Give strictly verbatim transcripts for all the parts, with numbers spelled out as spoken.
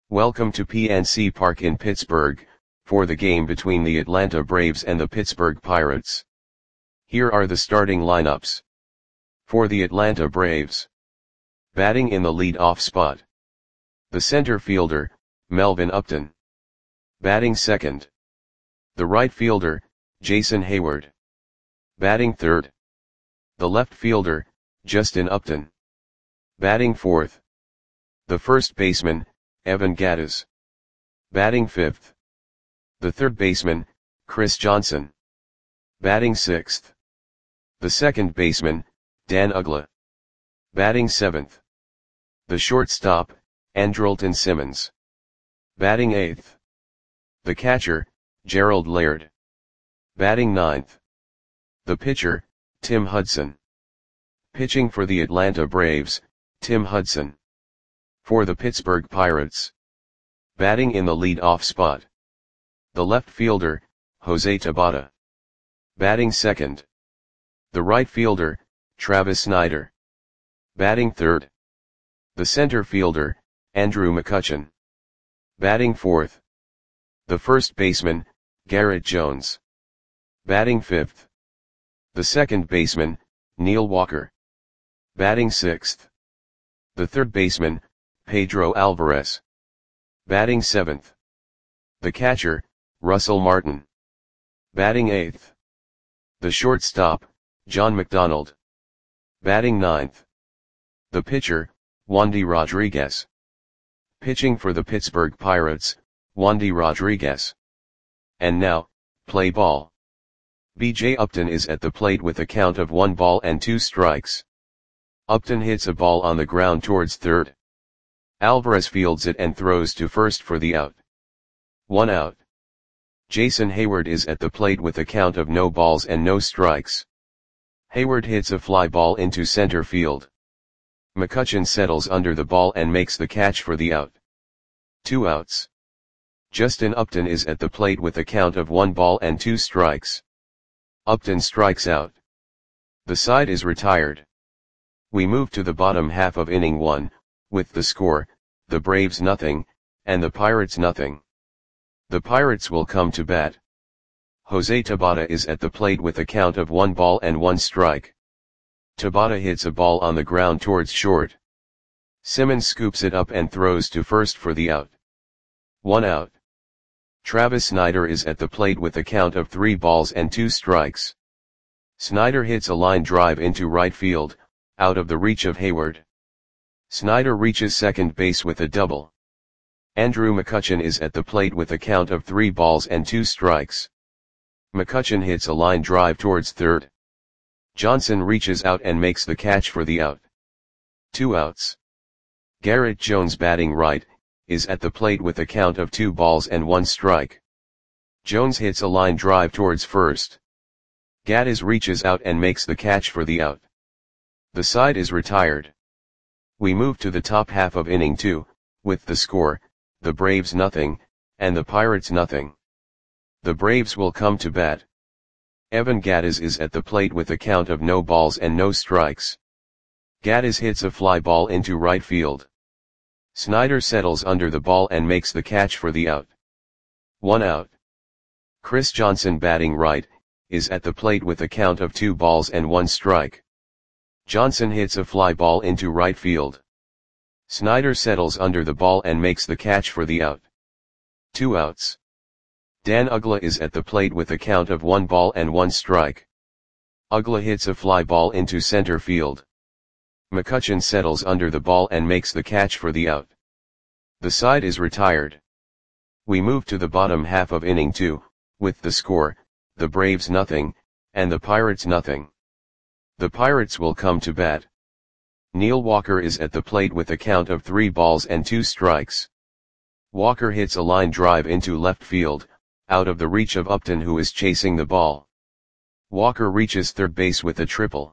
Welcome to P N C Park in Pittsburgh, for the game between the Atlanta Braves and the Pittsburgh Pirates. Here are the starting lineups. For the Atlanta Braves. Batting in the lead-off spot. The center fielder, Melvin Upton. Batting second. The right fielder, Jason Heyward. Batting third. The left fielder, Justin Upton. Batting fourth. The first baseman, Evan Gattis. Batting fifth. The third baseman, Chris Johnson. Batting sixth. The second baseman, Dan Uggla. Batting seventh. The shortstop, Andrelton Simmons. Batting eighth. The catcher, Gerald Laird. Batting ninth. The pitcher, Tim Hudson. Pitching for the Atlanta Braves, Tim Hudson. For the Pittsburgh Pirates. Batting in the lead-off spot. The left fielder, Jose Tabata. Batting second. The right fielder, Travis Snider. Batting third. The center fielder, Andrew McCutchen. Batting fourth. The first baseman, Garrett Jones. Batting fifth. The second baseman, Neil Walker. Batting sixth. The third baseman, Pedro Alvarez. Batting seventh. The catcher, Russell Martin. Batting eighth. The shortstop, John McDonald. Batting ninth. The pitcher, Wandy Rodriguez. Pitching for the Pittsburgh Pirates, Wandy Rodriguez. And now, play ball. B J Upton is at the plate with a count of one ball and two strikes. Upton hits a ball on the ground towards third. Alvarez fields it and throws to first for the out. One out. Jason Heyward is at the plate with a count of no balls and no strikes. Heyward hits a fly ball into center field. McCutchen settles under the ball and makes the catch for the out. Two outs. Justin Upton is at the plate with a count of one ball and two strikes. Upton strikes out. The side is retired. We move to the bottom half of inning one, with the score, the Braves nothing, and the Pirates nothing. The Pirates will come to bat. Jose Tabata is at the plate with a count of one ball and one strike. Tabata hits a ball on the ground towards short. Simmons scoops it up and throws to first for the out. One out. Travis Snider is at the plate with a count of three balls and two strikes. Snider hits a line drive into right field, out of the reach of Heyward. Snider reaches second base with a double. Andrew McCutchen is at the plate with a count of three balls and two strikes. McCutchen hits a line drive towards third. Johnson reaches out and makes the catch for the out. Two outs. Garrett Jones, batting right, is at the plate with a count of two balls and one strike. Jones hits a line drive towards first. Gattis reaches out and makes the catch for the out. The side is retired. We move to the top half of inning two, with the score, the Braves nothing, and the Pirates nothing. The Braves will come to bat. Evan Gattis is at the plate with a count of no balls and no strikes. Gattis hits a fly ball into right field. Snider settles under the ball and makes the catch for the out. One out. Chris Johnson, batting right, is at the plate with a count of two balls and one strike. Johnson hits a fly ball into right field. Snider settles under the ball and makes the catch for the out. Two outs. Dan Uggla is at the plate with a count of one ball and one strike. Uggla hits a fly ball into center field. McCutchen settles under the ball and makes the catch for the out. The side is retired. We move to the bottom half of inning two, with the score, the Braves nothing, and the Pirates nothing. The Pirates will come to bat. Neil Walker is at the plate with a count of three balls and two strikes. Walker hits a line drive into left field, out of the reach of Upton, who is chasing the ball. Walker reaches third base with a triple.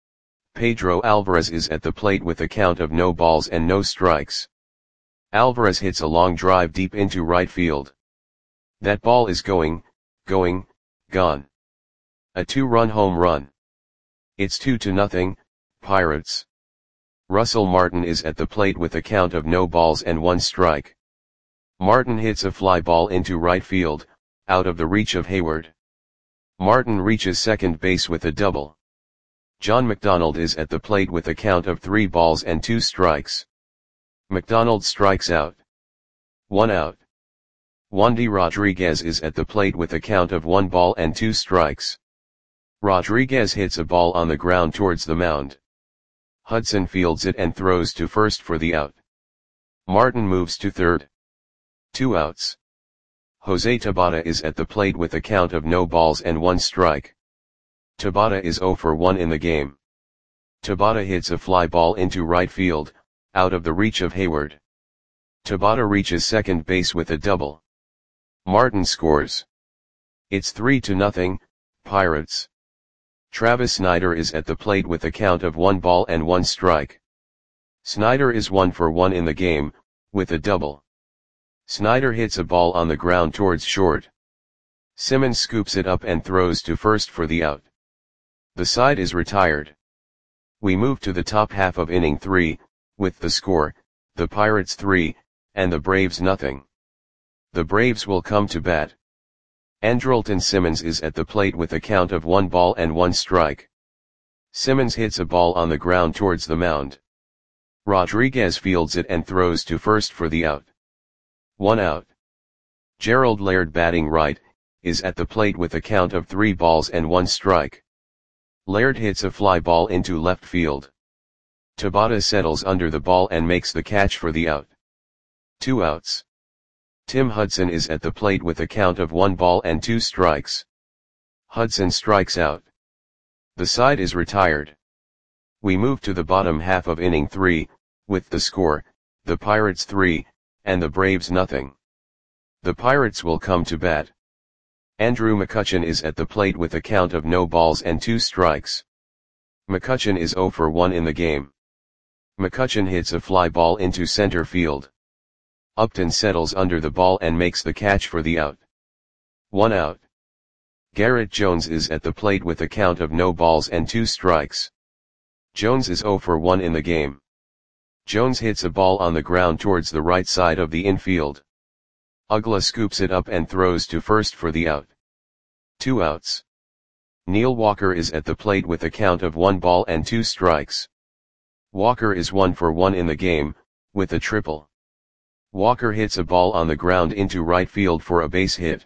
Pedro Alvarez is at the plate with a count of no balls and no strikes. Alvarez hits a long drive deep into right field. That ball is going, going, gone. A two-run home run. It's two to nothing, Pirates. Russell Martin is at the plate with a count of no balls and one strike. Martin hits a fly ball into right field, out of the reach of Hayward. Martin reaches second base with a double. John McDonald is at the plate with a count of three balls and two strikes. McDonald strikes out. One out. Wandy Rodriguez is at the plate with a count of one ball and two strikes. Rodriguez hits a ball on the ground towards the mound. Hudson fields it and throws to first for the out. Martin moves to third. Two outs. Jose Tabata is at the plate with a count of no balls and one strike. Tabata is zero for one in the game. Tabata hits a fly ball into right field, out of the reach of Hayward. Tabata reaches second base with a double. Martin scores. It's three to nothing, Pirates. Travis Snider is at the plate with a count of one ball and one strike. Snider is one for one in the game, with a double. Snider hits a ball on the ground towards short. Simmons scoops it up and throws to first for the out. The side is retired. We move to the top half of inning three, with the score, the Pirates three, and the Braves nothing. The Braves will come to bat. Andrelton Simmons is at the plate with a count of one ball and one strike. Simmons hits a ball on the ground towards the mound. Rodriguez fields it and throws to first for the out. One out. Gerald Laird, batting right, is at the plate with a count of three balls and one strike. Laird hits a fly ball into left field. Tabata settles under the ball and makes the catch for the out. Two outs. Tim Hudson is at the plate with a count of one ball and two strikes. Hudson strikes out. The side is retired. We move to the bottom half of inning three, with the score, the Pirates three, and the Braves nothing. The Pirates will come to bat. Andrew McCutchen is at the plate with a count of no balls and two strikes. McCutchen is zero for one in the game. McCutchen hits a fly ball into center field. Upton settles under the ball and makes the catch for the out. One out. Garrett Jones is at the plate with a count of no balls and two strikes. Jones is zero for one in the game. Jones hits a ball on the ground towards the right side of the infield. Ugla scoops it up and throws to first for the out. Two outs. Neil Walker is at the plate with a count of one ball and two strikes. Walker is one for one in the game, with a triple. Walker hits a ball on the ground into right field for a base hit.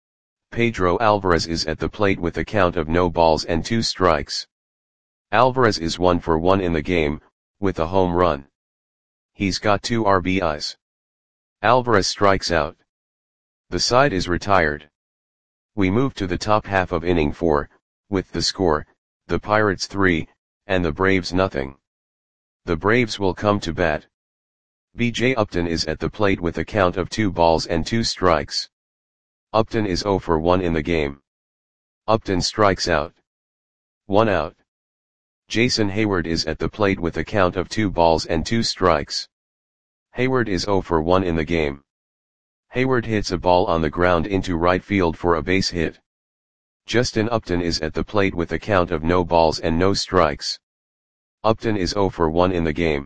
Pedro Alvarez is at the plate with a count of no balls and two strikes. Alvarez is one for one in the game, with a home run. He's got two R B Is. Alvarez strikes out. The side is retired. We move to the top half of inning four, with the score, the Pirates three, and the Braves nothing. The Braves will come to bat. B J Upton is at the plate with a count of two balls and two strikes. Upton is zero for one in the game. Upton strikes out. One out. Jason Hayward is at the plate with a count of two balls and two strikes. Hayward is zero for one in the game. Hayward hits a ball on the ground into right field for a base hit. Justin Upton is at the plate with a count of no balls and no strikes. Upton is zero for one in the game.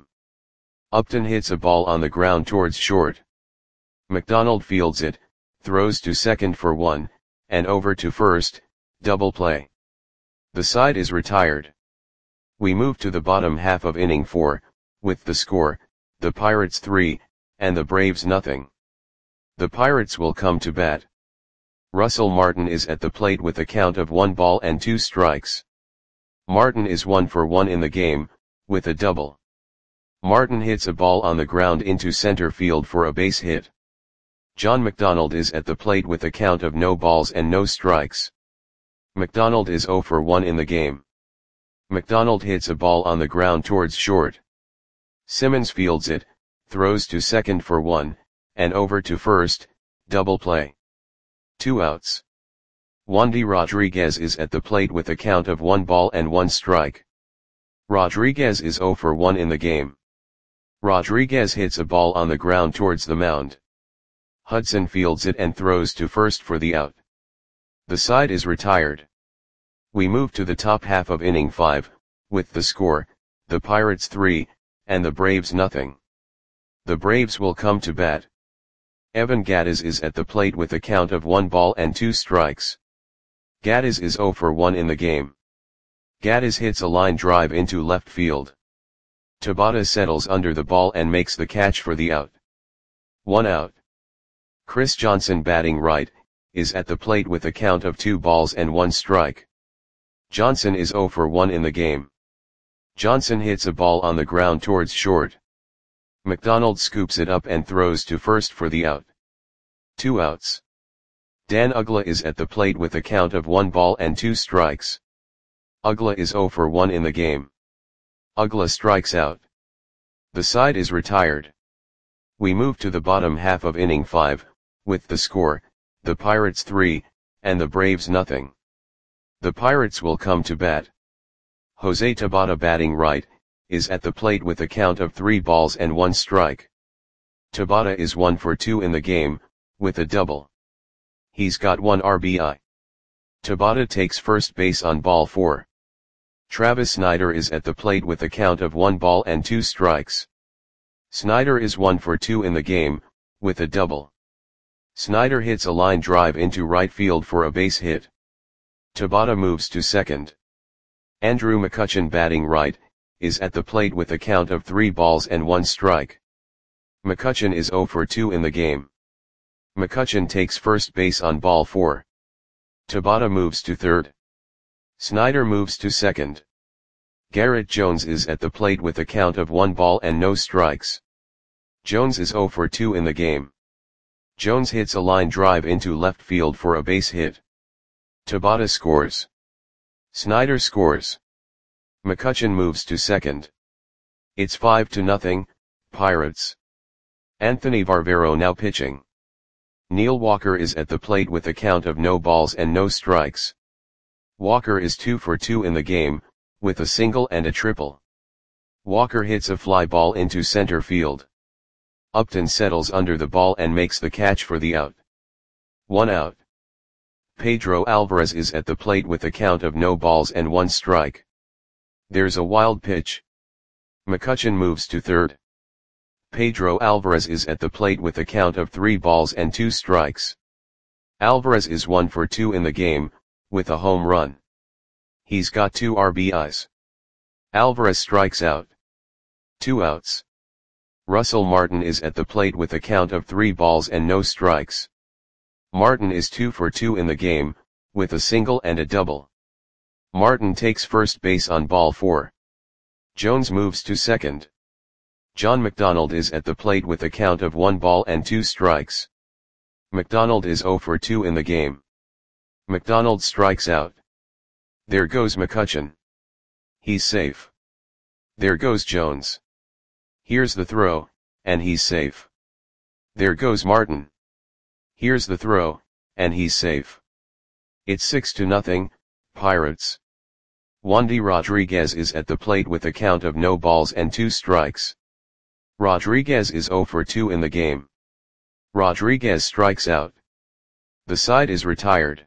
Upton hits a ball on the ground towards short. McDonald fields it, throws to second for one, and over to first, double play. The side is retired. We move to the bottom half of inning four, with the score, the Pirates three, and the Braves nothing. The Pirates will come to bat. Russell Martin is at the plate with a count of one ball and two strikes. Martin is one for one in the game, with a double. Martin hits a ball on the ground into center field for a base hit. John McDonald is at the plate with a count of no balls and no strikes. McDonald is zero for one in the game. McDonald hits a ball on the ground towards short. Simmons fields it, throws to second for one, and over to first, double play. Two outs. Wandy Rodriguez is at the plate with a count of one ball and one strike. Rodriguez is zero for one in the game. Rodriguez hits a ball on the ground towards the mound. Hudson fields it and throws to first for the out. The side is retired. We move to the top half of inning five, with the score, the Pirates three, and the Braves nothing. The Braves will come to bat. Evan Gattis is at the plate with a count of one ball and two strikes. Gattis is zero for one in the game. Gattis hits a line drive into left field. Tabata settles under the ball and makes the catch for the out. One out. Chris Johnson, batting right, is at the plate with a count of two balls and one strike. Johnson is zero for one in the game. Johnson hits a ball on the ground towards short. McDonald scoops it up and throws to first for the out. Two outs. Dan Uggla is at the plate with a count of one ball and two strikes. Uggla is zero for one in the game. Uggla strikes out. The side is retired. We move to the bottom half of inning five, with the score, the Pirates three, and the Braves nothing. The Pirates will come to bat. Jose Tabata, batting right, is at the plate with a count of three balls and one strike. Tabata is one for two in the game, with a double. He's got one R B I. Tabata takes first base on ball four. Travis Snider is at the plate with a count of one ball and two strikes. Snider is one for two in the game, with a double. Snider hits a line drive into right field for a base hit. Tabata moves to second. Andrew McCutchen, batting right, is at the plate with a count of three balls and one strike. McCutchen is zero for two in the game. McCutchen takes first base on ball four. Tabata moves to third. Snider moves to second. Garrett Jones is at the plate with a count of one ball and no strikes. Jones is zero for two in the game. Jones hits a line drive into left field for a base hit. Tabata scores. Snider scores. McCutchen moves to second. It's five to nothing, Pirates. Anthony Varvero now pitching. Neil Walker is at the plate with a count of no balls and no strikes. Walker is two for two in the game, with a single and a triple. Walker hits a fly ball into center field. Upton settles under the ball and makes the catch for the out. One out. Pedro Alvarez is at the plate with a count of no balls and one strike. There's a wild pitch. McCutchen moves to third. Pedro Alvarez is at the plate with a count of three balls and two strikes. Alvarez is one for two in the game, with a home run. He's got two R B Is. Alvarez strikes out. Two outs. Russell Martin is at the plate with a count of three balls and no strikes. Martin is two for two in the game, with a single and a double. Martin takes first base on ball four. Jones moves to second. John McDonald is at the plate with a count of one ball and two strikes. McDonald is zero for two in the game. McDonald strikes out. There goes McCutchen. He's safe. There goes Jones. Here's the throw, and he's safe. There goes Martin. Here's the throw, and he's safe. It's six to nothing, Pirates. Wandy Rodriguez is at the plate with a count of no balls and two strikes. Rodriguez is zero for two in the game. Rodriguez strikes out. The side is retired.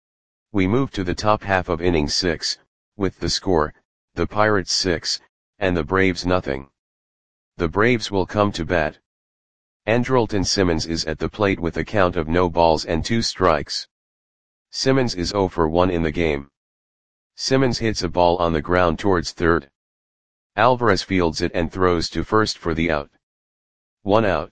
We move to the top half of inning six, with the score, the Pirates six, and the Braves nothing. The Braves will come to bat. Andrelton Simmons is at the plate with a count of no balls and two strikes. Simmons is zero for one in the game. Simmons hits a ball on the ground towards third. Alvarez fields it and throws to first for the out. One out.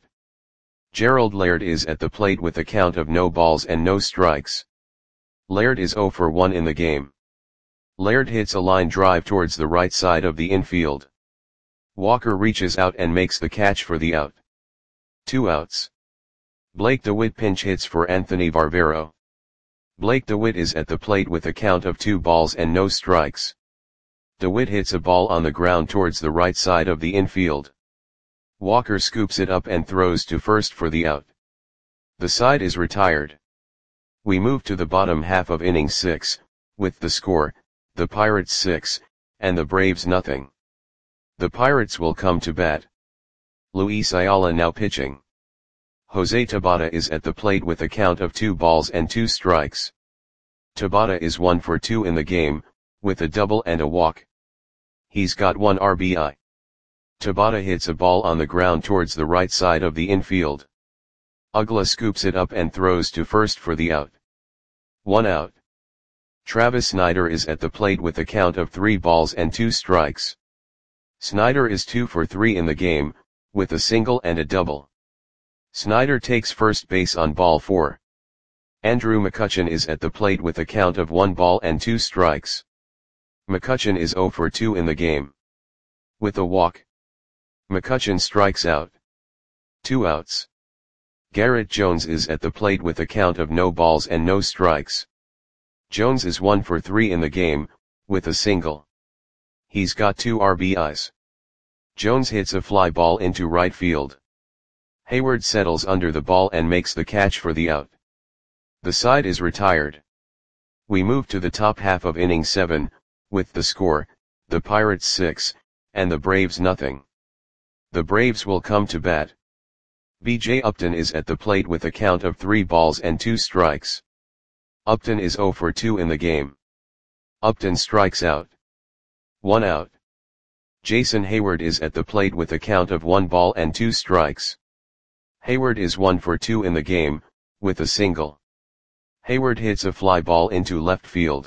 Gerald Laird is at the plate with a count of no balls and no strikes. Laird is zero for one in the game. Laird hits a line drive towards the right side of the infield. Walker reaches out and makes the catch for the out. Two outs. Blake DeWitt pinch hits for Anthony Varvero. Blake DeWitt is at the plate with a count of two balls and no strikes. DeWitt hits a ball on the ground towards the right side of the infield. Walker scoops it up and throws to first for the out. The side is retired. We move to the bottom half of inning six, with the score, the Pirates six, and the Braves nothing. The Pirates will come to bat. Luis Ayala now pitching. Jose Tabata is at the plate with a count of two balls and two strikes. Tabata is one for two in the game, with a double and a walk. He's got one R B I. Tabata hits a ball on the ground towards the right side of the infield. Uggla scoops it up and throws to first for the out. One out. Travis Snider is at the plate with a count of three balls and two strikes. Snider is two for three in the game, with a single and a double. Snider takes first base on ball four. Andrew McCutchen is at the plate with a count of one ball and two strikes. McCutchen is zero for two in the game. With a walk, McCutchen strikes out. Two outs. Garrett Jones is at the plate with a count of no balls and no strikes. Jones is one for three in the game, with a single. He's got two R B Is. Jones hits a fly ball into right field. Hayward settles under the ball and makes the catch for the out. The side is retired. We move to the top half of inning seven, with the score, the Pirates six, and the Braves nothing. The Braves will come to bat. B J Upton is at the plate with a count of three balls and two strikes. Upton is zero for two in the game. Upton strikes out. One out. Jason Hayward is at the plate with a count of one ball and two strikes. Hayward is one for two in the game, with a single. Hayward hits a fly ball into left field.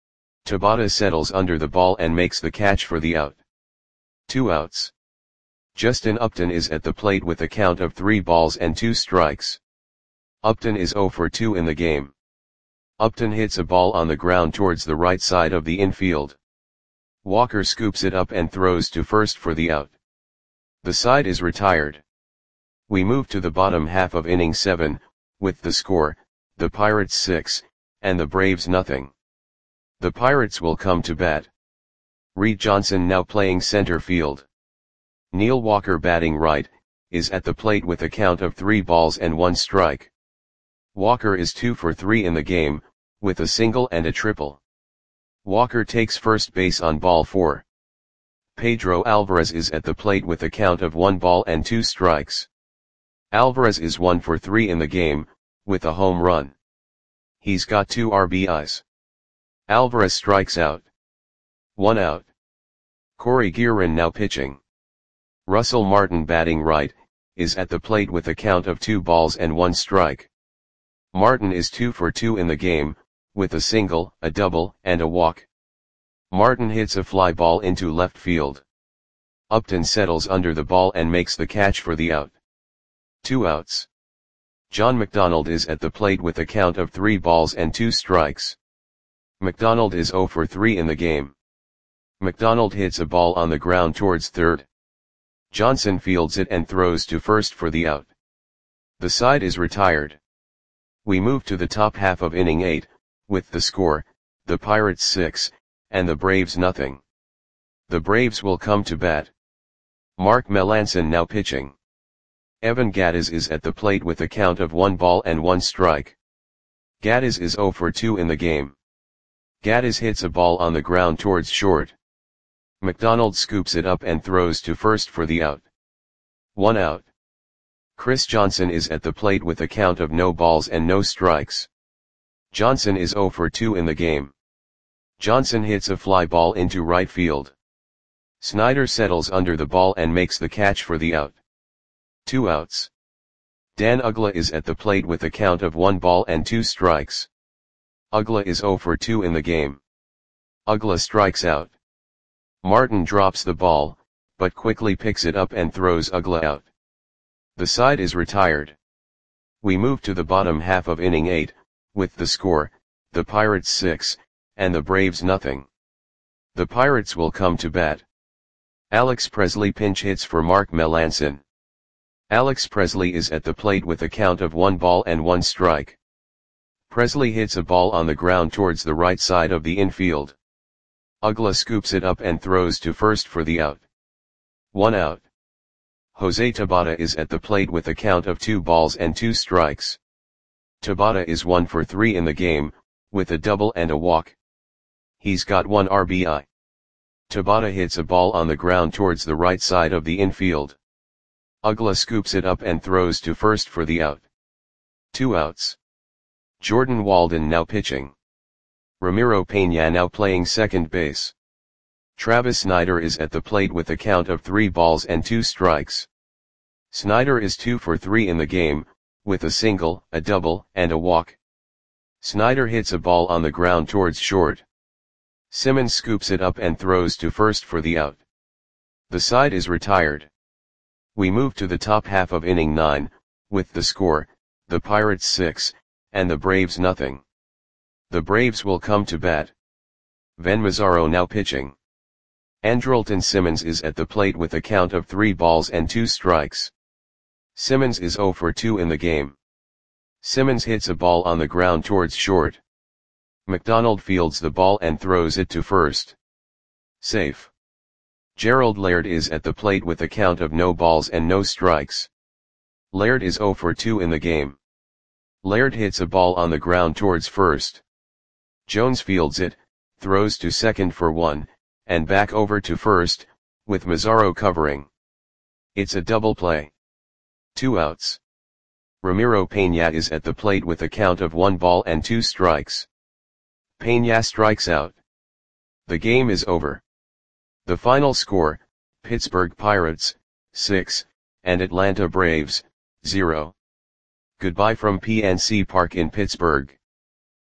Tabata settles under the ball and makes the catch for the out. Two outs. Justin Upton is at the plate with a count of three balls and two strikes. Upton is zero for two in the game. Upton hits a ball on the ground towards the right side of the infield. Walker scoops it up and throws to first for the out. The side is retired. We move to the bottom half of inning seven, with the score, the Pirates six, and the Braves nothing. The Pirates will come to bat. Reed Johnson, now playing center field. Neil Walker, batting right, is at the plate with a count of three balls and one strike. Walker is two for three in the game, with a single and a triple. Walker takes first base on ball four. Pedro Alvarez is at the plate with a count of one ball and two strikes. Alvarez is one for three in the game, with a home run. He's got two R B Is. Alvarez strikes out. One out. Corey Guerin, now pitching. Russell Martin, batting right, is at the plate with a count of two balls and one strike. Martin is two for two in the game, with a single, a double, and a walk. Martin hits a fly ball into left field. Upton settles under the ball and makes the catch for the out. Two outs. John McDonald is at the plate with a count of three balls and two strikes. McDonald is zero for three in the game. McDonald hits a ball on the ground towards third. Johnson fields it and throws to first for the out. The side is retired. We move to the top half of inning eight, with the score, the Pirates six, and the Braves nothing. The Braves will come to bat. Mark Melancon, now pitching. Evan Gattis is at the plate with a count of one ball and one strike. Gattis is zero for two in the game. Gattis hits a ball on the ground towards short. McDonald scoops it up and throws to first for the out. One out. Chris Johnson is at the plate with a count of no balls and no strikes. Johnson is zero for two in the game. Johnson hits a fly ball into right field. Snider settles under the ball and makes the catch for the out. Two outs. Dan Uggla is at the plate with a count of one ball and two strikes. Uggla is zero for two in the game. Uggla strikes out. Martin drops the ball, but quickly picks it up and throws Uggla out. The side is retired. We move to the bottom half of inning eight, with the score, the Pirates six, and the Braves nothing. The Pirates will come to bat. Alex Presley pinch hits for Mark Melancon. Alex Presley is at the plate with a count of one ball and one strike. Presley hits a ball on the ground towards the right side of the infield. Uggla scoops it up and throws to first for the out. One out. Jose Tabata is at the plate with a count of two balls and two strikes. Tabata is one for three in the game, with a double and a walk. He's got one R B I. Tabata hits a ball on the ground towards the right side of the infield. Uggla scoops it up and throws to first for the out. Two outs. Jordan Walden, now pitching. Ramiro Peña, now playing second base. Travis Snider is at the plate with a count of three balls and two strikes. Snider is two for three in the game, with a single, a double, and a walk. Snyder hits a ball on the ground towards short. Simmons scoops it up and throws to first for the out. The side is retired. We move to the top half of inning nine, with the score, the Pirates six, and the Braves nothing. The Braves will come to bat. Ven Mazzaro now pitching. Andrelton Simmons is at the plate with a count of three balls and two strikes. Simmons is zero for two in the game. Simmons hits a ball on the ground towards short. McDonald fields the ball and throws it to first. Safe. Gerald Laird is at the plate with a count of no balls and no strikes. Laird is zero for two in the game. Laird hits a ball on the ground towards first. Jones fields it, throws to second for one, and back over to first, with Mazzaro covering. It's a double play. Two outs. Ramiro Peña is at the plate with a count of one ball and two strikes. Peña strikes out. The game is over. The final score, Pittsburgh Pirates, six, and Atlanta Braves, zero. Goodbye from P N C Park in Pittsburgh.